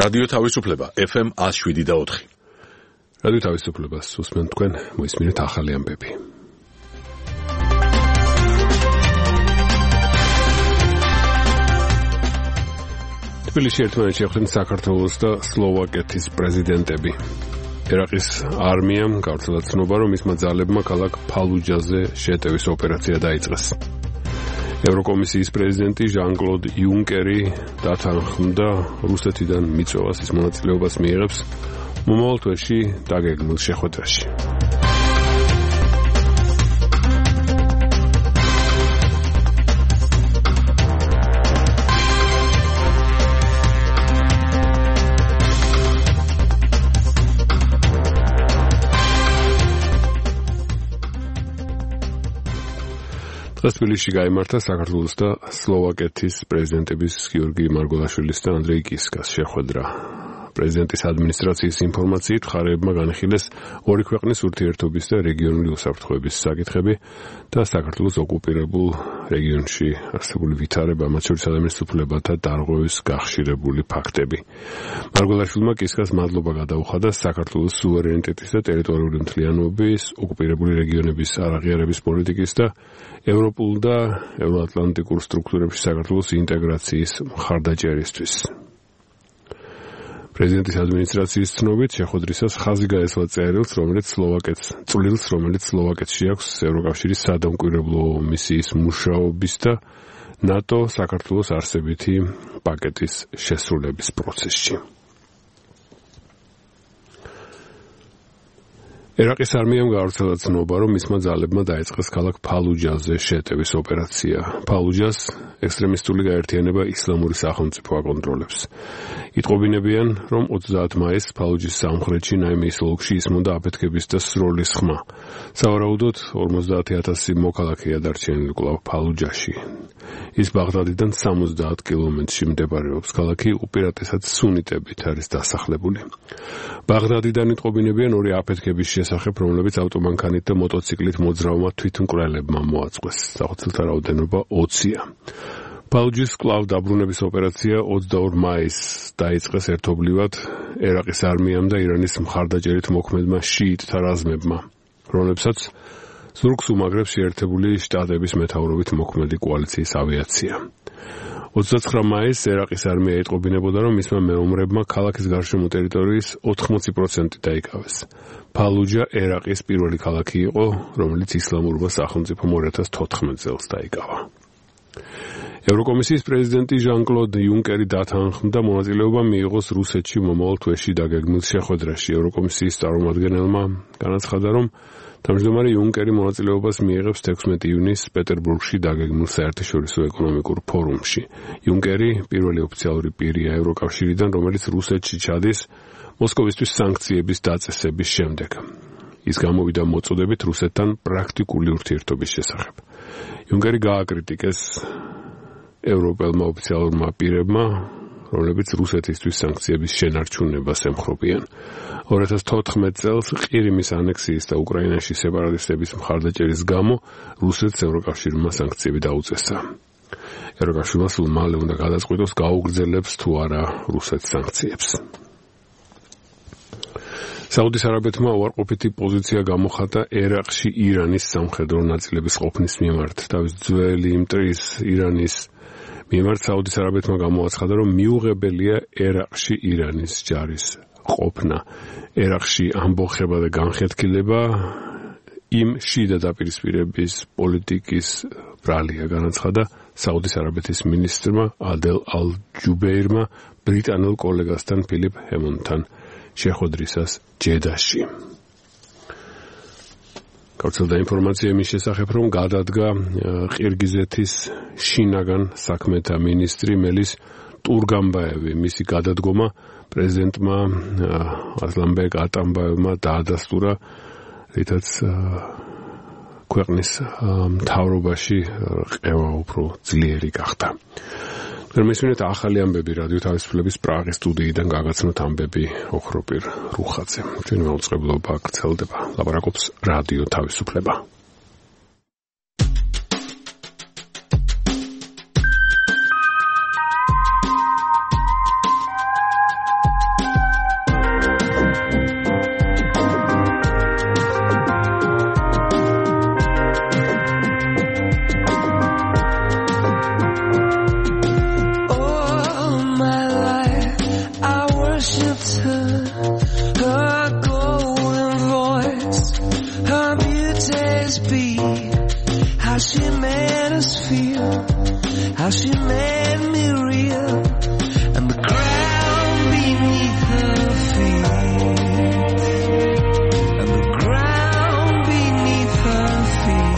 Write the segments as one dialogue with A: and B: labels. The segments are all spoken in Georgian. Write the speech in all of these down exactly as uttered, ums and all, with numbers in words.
A: რადიო თავისუფლება ეფ ემ one oh seven და four.
B: რადიო თავისუფლებას უსმენთ თქვენ, მოისმინეთ ახალი ამბები. თბილისში ერთმანეთში ეხლენ საქართველოს და სლოვაკეთის პრეზიდენტები. ერაყის არმიამ გავრცელა ცნობა, რომ მისმა ძალებმა ქალაქ ფალუჯაზე შეტევის ოპერაცია დაიწყეს. ევროკომისიის პრეზიდენტი ჟან-კლოდ იუნკერი დათანხმდა რუსეთიდან მიწვევას, ის მონაწილეობას მიიღებს მომავალ თვეში დაგეგმილ შეხვედრაში. დღეს თბილისში გაიმართა საქართველოს და სლოვაკეთის პრეზიდენტების გიორგი მარგველაშვილის და ანდრეი კისკას შეხვედრა. პრეზიდენტის ადმინისტრაციის ინფორმაციით მხარეებმა განიხილეს ორი ქვეყნის ურთიერთობის და რეგიონული უსაფრთხოების საკითხები და საქართველოს ოკუპირებულ რეგიონში არსებული ვითარება, მათ შორის ადამიანის უფლებათა დარღვევის გახშირებული ფაქტები. მარგველაშვილმა კისკას მადლობა გადაუხადა საქართველოს სუვერენიტეტის და ტერიტორიული მთლიანობის, ოკუპირებული რეგიონების არაღიარების პოლიტიკის და ევროპულ და ევროატლანტიკურ სტრუქტურებში საქართველოს ინტეგრაციის მხარდაჭერისთვის. პრეზიდენტის ადმინისტრაციის ცნობით შეხვედრისას ხაზი გაესვა წერილს, რომელიც სლოვაკეთს, წვლილს, რომელიც სლოვაკეთში აქვს ევროკავშირის სადამკვირვებლო მისიის მუშაობის და ნატო საქართველოს არსებითი პაკეტის შესრულების პროცესში. ერაყის არმიამ გავრცელა ცნობა, რომ მისმა ძალებმა დაიწყეს ქალაქ ფალუჯაზე შეტევის ოპერაცია. ფალუჯას ექსტრემისტული გაერთიანება ისლამური სახელმწიფო აკონტროლებს. იტყობინებიან, რომ ოცდაათი მაისს ფალუჯის სამხრეთში ნაიმეის ოლქში ისმოდა აფეთქების და სროლის ხმა. სავარაუდოდ ორმოცდაათი ათასი მოქალაქეა დარჩენილი კვლავ ფალუჯაში. ის ბაღდადიდან სამოცდაათ კილომეტრში მდებარეობს. ქალაქი უპირატესად სუნიტებით არის დასახლებული. ბაღდადიდან იტყობინებიან ორი აფეთქების შესახებ, რომლებიც ავტომანქანით და მოტოციკლით მოძრაობმა თვითმკვლელებმა მოაწყვეს. სახოცელთა რაოდენობა ოცია. ფალუჯის კვლავ დაბრუნების ოპერაცია ოცდაორ მაისს დაიწყეს ერთობლივად ერაყის არმიამ და ირანის მხარდაჭერით მოქმედმა შიიტთა რაზმებმა, რომლებსაც ზურგს უმაგრებს შეერთებული შტატების მეთაურობით მოქმედი კოალიციის ავიაცია. ოცდაცხრა მაისს ერაყის არმია ეტყობინებოდა, რომ მისმა მეომრებმა ქალაქის გარშემო ტერიტორიის ოთხმოცი პროცენტი დაიკავეს. ფალუჯა ერაყის პირველი ქალაქი იყო, რომელიც ისლამურმა სახელმწიფომ ორი ათას თოთხმეტ წელს დაიკავა. ევროკომისიის პრეზიდენტი ჟან-კლოდ იუნკერი დათანხმდა მონაწილეობა მიიღოს რუსეთში მომავალ თვეში დაგეგმილ შეხვედრაში. ევროკომისიის წარმომადგენელმა განაცხადა, რომ თავმჯდომარე იუნკერი მონაწილეობას მიიღებს თექვსმეტი ივნისს პეტერბურგში დაგეგმილ საერთაშორისო ეკონომიკურ ფორუმში. იუნკერი პირველი ოფიციალური პირია ევროკავშირიდან, რომელიც რუსეთში ჩადის მოსკოვისთვის სანქციების დაწესების შემდეგ. ის გამოვიდა მოწოდებით რუსეთთან პრაქტიკული ურთიერთობის შესახებ. იუნკერი გააკრიტიკეს ევროპელმა ოფიციალურმა პირებმა, რომლებიც რუსეთისთვის სანქციების შენარჩუნებას ემხრობიან. ორი ათას თოთხმეტ წელს ყირიმის ანექსიის და უკრაინაში სეპარატისტების მხარდაჭერის გამო რუსეთს ევროკავშირმა სანქციები დაუწესა. ევროკავშირმა სულ მალე უნდა გადაწყვიტოს გაუგრძელებს თუ არა რუსეთს სანქციებს. საუდის არაბეთმა უარყოფითი პოზიცია გამოხატა ერაყში ირანის სამხედრო ნაწილების ყოფნის მიმართ. თავის ძველი იმტრის ირანის მიმართ საუდის არაბეთმა გამოაცხადა, რომ მიუღებელია ერაყში ირანის ჯარის ყოფნა. ერაყში ამბოხება და განხეთქილება იმ შიდა დაპირისპირების პოლიტიკის ბრალია, განაცხადა საუდის არაბეთის მინისტრმა ადელ ალ-ჯუბეირმა ბრიტანელ კოლეგასთან ფილიპ ჰემონდთან შეხვედრისას ჯედაში. გავრცელდა ინფორმაცია იმის შესახებ, რომ გადადგა ყირგიზეთის შინაგან საქმეთა მინისტრი მელის ტურგანბაევი. მისი გადადგომა პრეზიდენტმა ასლანბეკ ატამბაევმა დაადასტურა, რითაც ქვეყნის მთავრობაში ყევა უფრო ძლიერი გახდა. მესმინეთ ახალი ამბები რადიო თავისუფლების პრაღის სტუდიიდან გაგაცნოთ ამბები ოხროპირ რუხაძე. ჩვენი მაუწყებლობა გრძელდება. ლაპარაკობს რადიო თავისუფლება.
C: how she made us feel, how she made me real, and the ground beneath her feet, and the ground beneath her feet.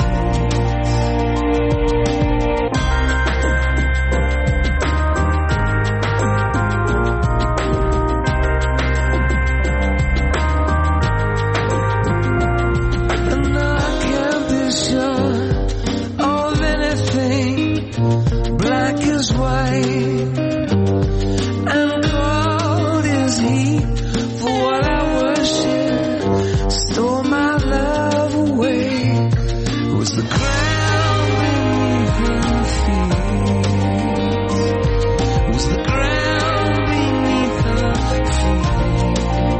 C: And I can't be sure of anything, black is white and cold is heat. For what I worship stole my love away. It was the ground beneath her feet. It was the ground beneath her feet.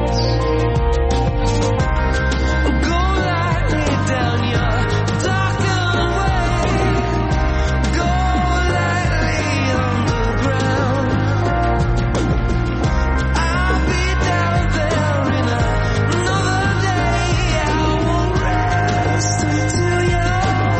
C: Go lightly down your darkened way. Go lightly on the ground. I'll be down there in another day. I won't rest till you're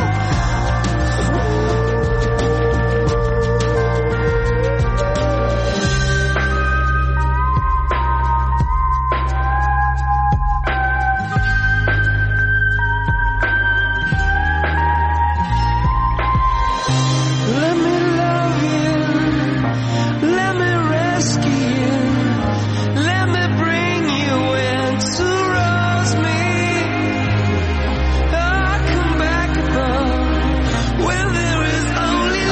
C: let me love you, let me rescue you, let me bring you in to rose me. I come back above where there is only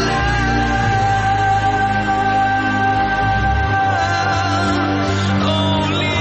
C: love, only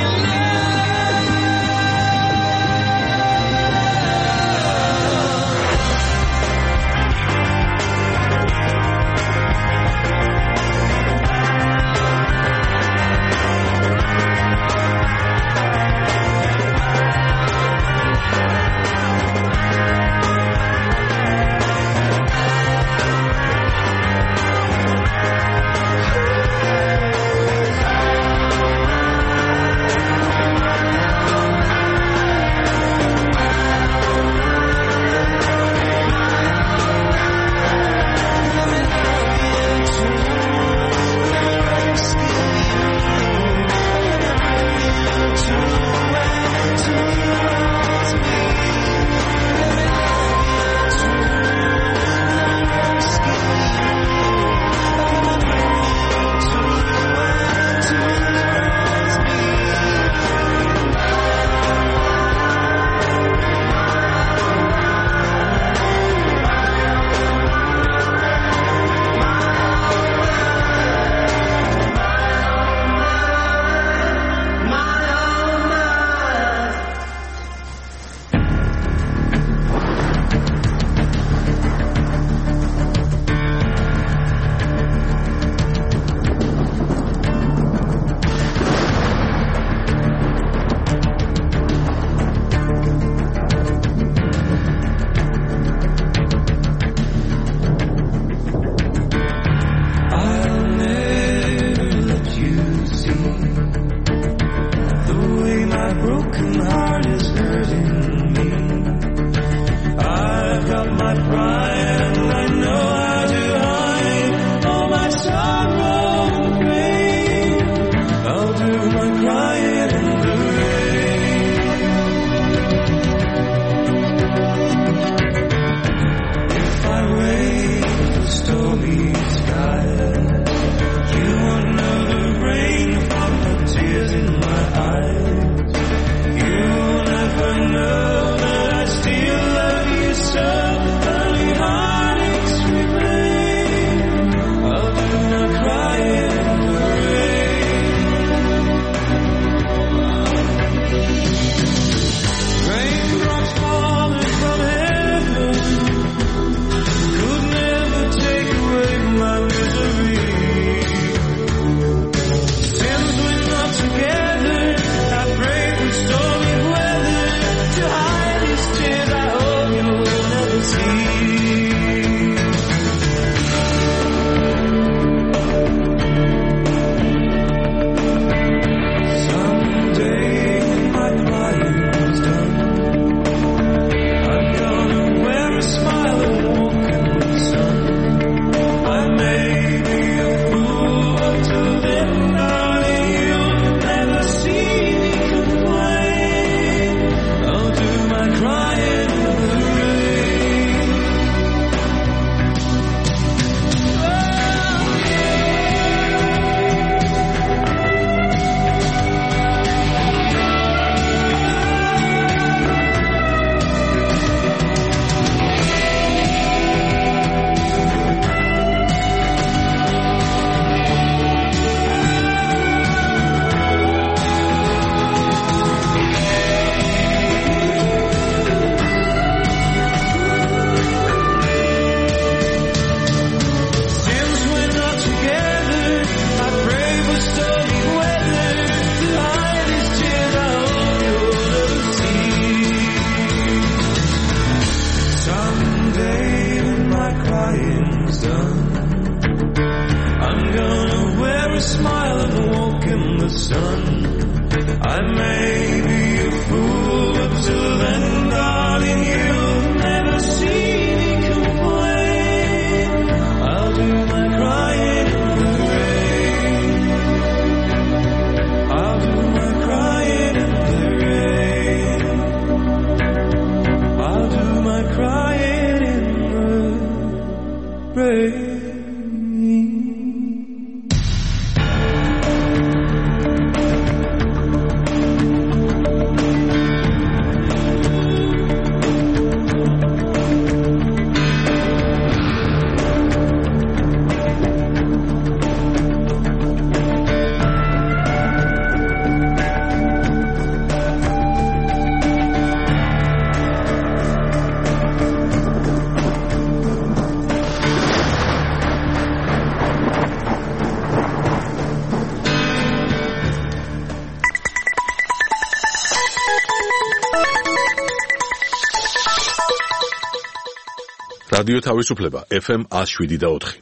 C: I'll never let you see the way my broken heart is hurting me. I've got my pride and I know how to hide all my sorrow and pain. I'll do my crying in the rain. If I wait for stormy skies, you won't know the rain from the tears in my eyes. You'll never know that I still love you so. Only heartaches remain. I'll do my crying in the rain. Raindrops falling from heaven could never take away my misery. Since we're not together, I pray for stormy weather to hide these tears I hope you'll never see. Someday when my crying's done, I'm gonna wear a someday when my crying's done, I'm gonna wear a smile and walk in the sun. I may be a fool, but till then, darling, you'll never see me complain. I'll do my crying in the rain. I'll do my crying in the rain. I'll do my crying in the rain.
A: რადიო თავისუფლება ეფ ემ one oh seven და four.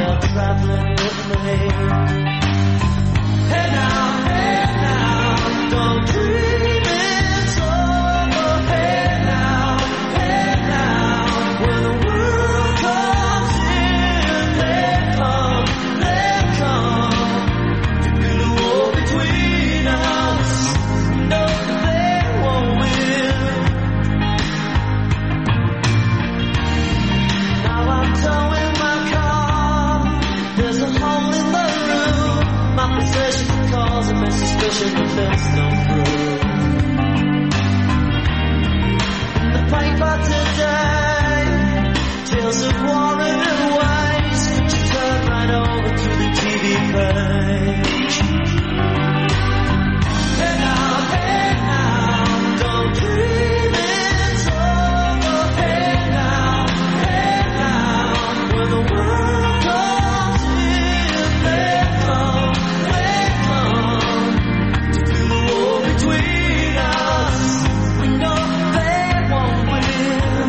C: they're traveling with me. Hey now, hey now, don't dream it's over. Hey now, hey now, when the world comes in, they come, they come to build a wall between us. No, they won't win. Now I'm towing my car. There's a hole in the roof. My possessions are causing me suspicion the fence don't through. The paper today tells of war and waste. But you turn right over to the T V page. Hey now, hey now, don't dream it's over. Hey now, hey now, when the world comes in, they come, they come to build a wall between us. We know they won't win.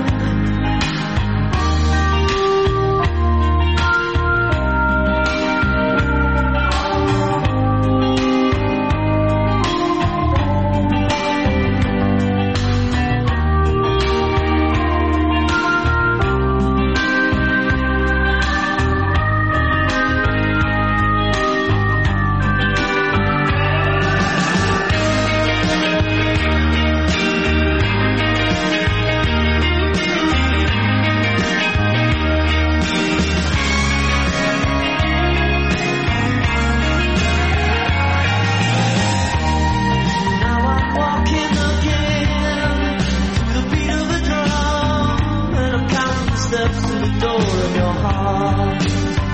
C: Now I'm walking again to the beat of a drum, and I'm counting the steps to the door of your heart.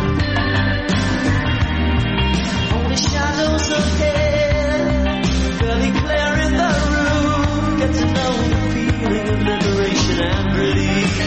C: Only shadows ahead, barely clear in the room. Get to know the feeling of liberation and release.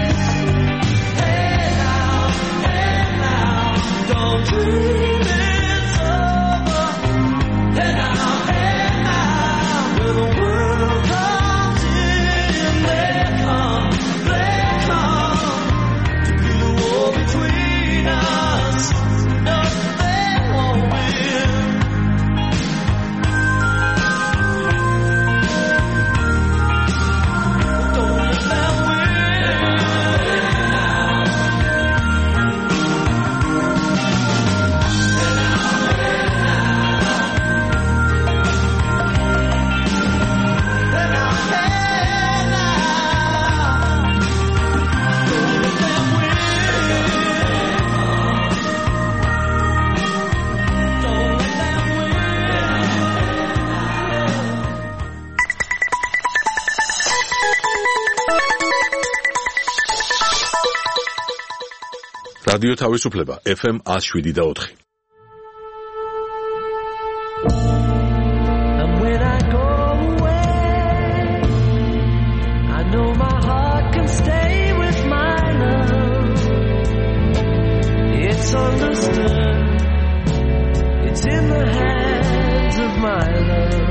C: Hey now, hey now, don't dream it's over. Hey now, hey now, when the world comes in, they come, they come to build a wall between us. No, they won't win. Don't let them win. Hey now, hey now, don't let them win. Don't let them win.
A: რადიო თავისუფლება ეფ ემ one oh seven და four.
C: And when I go away, I know my heart can stay with my love. It's understood. It's in the hands of my love.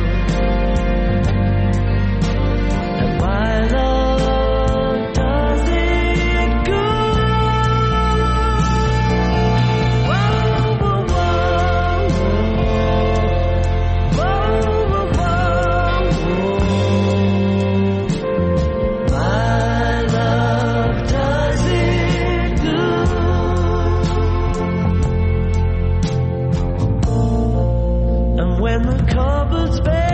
C: And my love does it good. Whoa, whoa, whoa, whoa, whoa, whoa, whoa. My love does it good. And when the cupboard's bare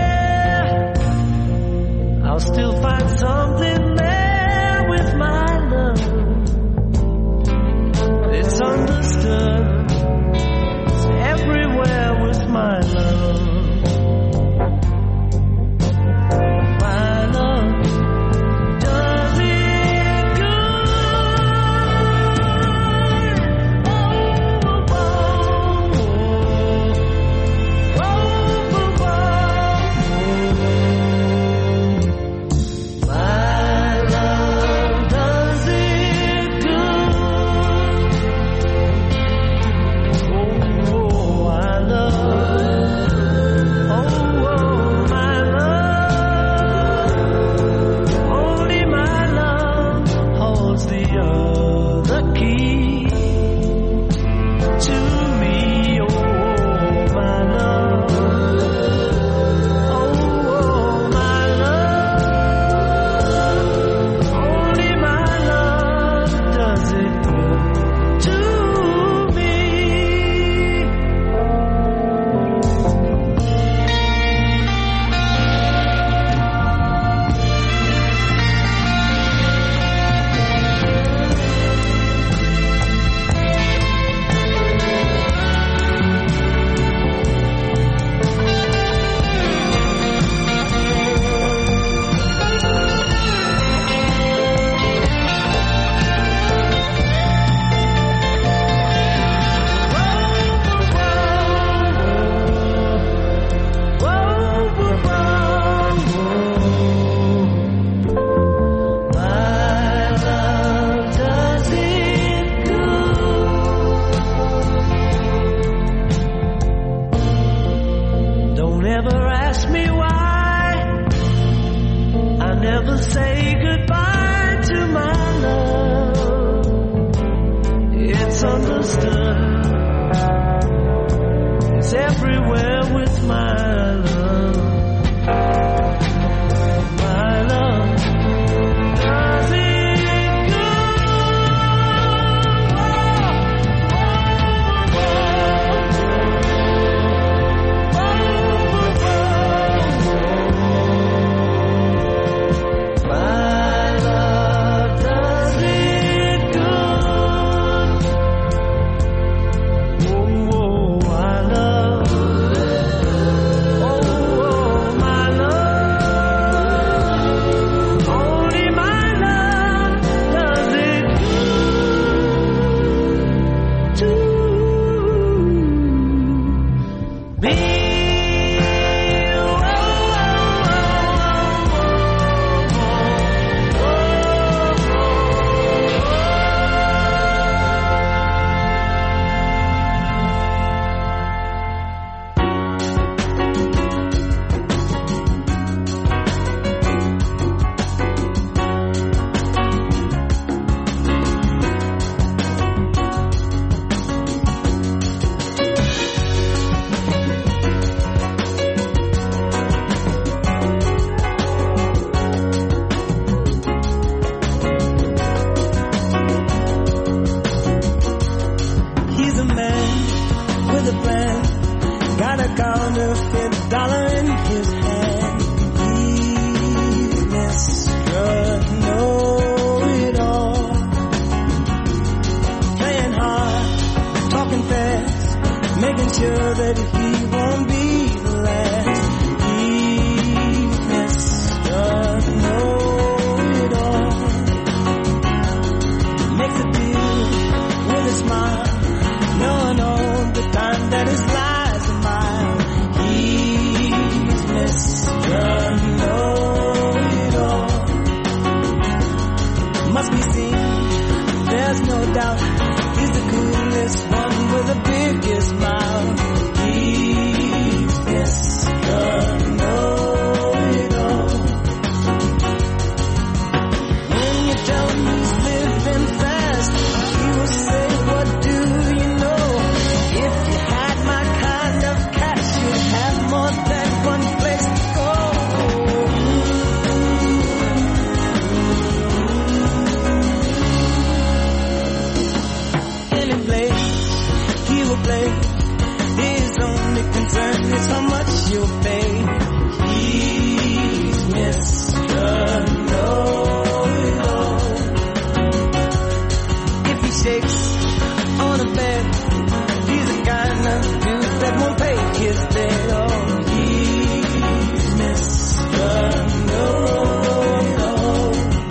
C: with my love. My love, does it go? My love, does it go? Oh, oh, my love. Oh, oh, my love. Only my love does it go to me. He's a man with a plan, got a counterfeit dollar in his hand. He's Mister Know-It-All, playing hard, talking fast, making sure that he won't be the last. He's Mister Know-It-All, makes a deal with a smile, knowing all the time that his lies are mine. He's Mister Know-It-All, must be seen, there's no doubt. He's the coolest one with the biggest smile. He's Mister Know-It-All. When you tell him he's living fast, he will say, what do you know? If you had my kind of cash, you'd have more than one place to go. Any place he will play, his only concern is how much you'll pay. He's Mister Know-It-All. If he shakes on a bed, he's the kind of dude that won't pay his debt. Oh, he's Mister Know-It-All.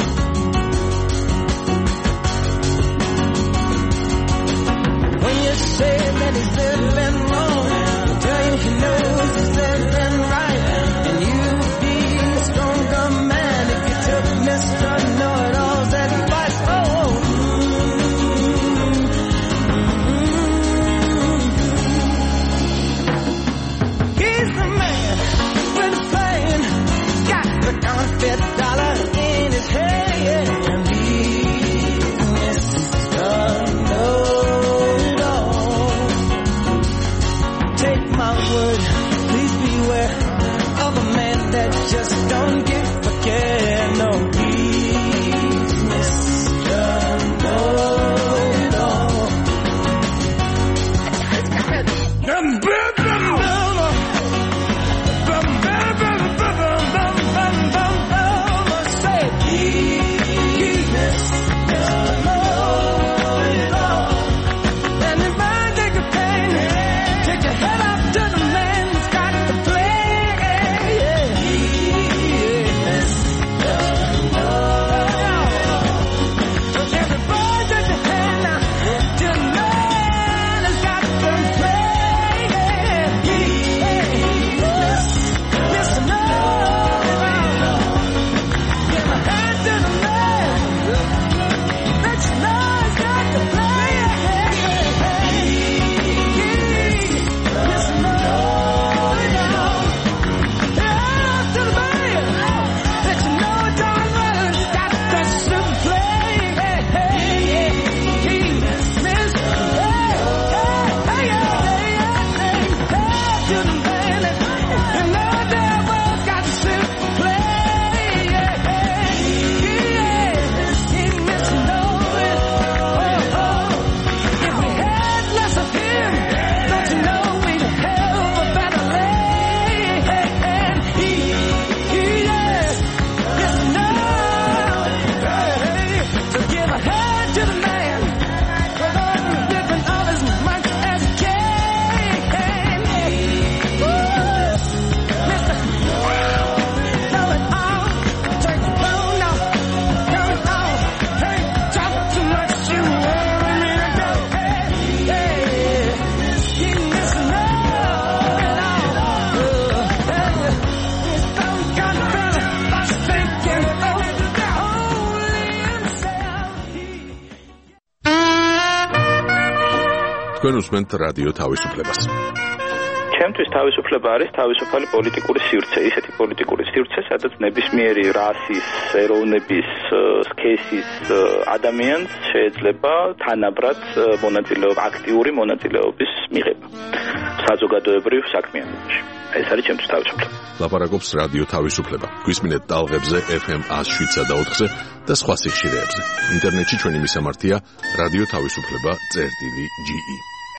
C: When you say that he's living wrong, he'll tell you he knows he's living right. And you'd be a stronger man if you took Mister Know-It-All's advice. Oh, he's the man with the plan, got the counterfeit dollar in his hand. He's Mister Know-It-All. Take my word, please beware of a man that just don't give a care. No, he's Mister Know-It-All. Say, he's Mister Know-It-All. And if I take a pain, take your head off to the man who's got the plan. He's Mister Know-It-All. So everybody take your hand now to the man who's got the plan.
A: თქვენ უსმენთ რადიო თავისუფლებას.
D: ჩემთვის თავისუფლება არის თავისუფალი პოლიტიკური სივრცე, ისეთი პოლიტიკური სივრცე, სადაც ნებისმიერი რასის, ეროვნების, სქესის ადამიანს შეიძლება თანაბრად მონაწილეობა, აქტიური მონაწილეობის მიღება საზოგადოებრივ საქმიანობაში. ეს არის ჩემთვის თავისუფლება.
A: ლაპარაკობს რადიო თავისუფლება. გვისმინეთ ტალღებზე ეფ ემ one oh seven და ოთხზე და სხვა სიხშირეებზე. ინტერნეტში ჩვენი მისამართია რადიო თავისუფლება წერტილი ჯი ი.